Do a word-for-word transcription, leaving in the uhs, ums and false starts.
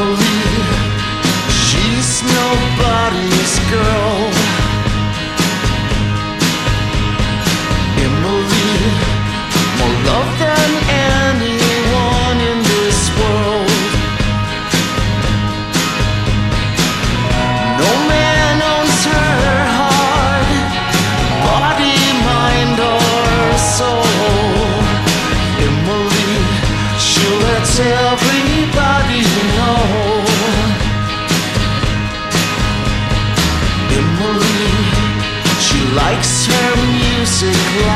Emily, she's nobody's girl. Emily, more love than anyone in this world. No man owns her heart, body, mind, or soul. Emily, she lets everybody know. Emily, she likes her music loud.